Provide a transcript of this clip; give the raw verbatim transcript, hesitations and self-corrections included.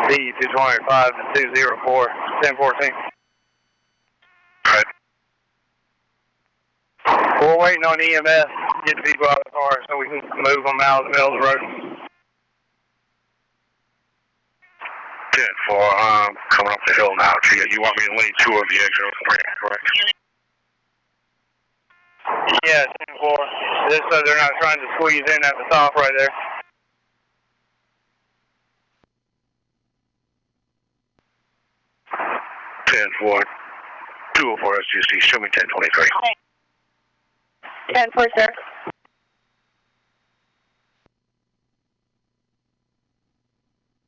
D two twenty-five to two zero four, ten fourteen. Right. We're waiting on E M S to get the people out of the car so we can move them out of the middle of the road. ten four, um, coming up the hill now. You, you want me in lane two of the exit of the break, correct? Yeah, ten four. Just so they're not trying to squeeze in at the top right there. ten four, two oh four S G C, show me ten twenty-three. ten four, sir.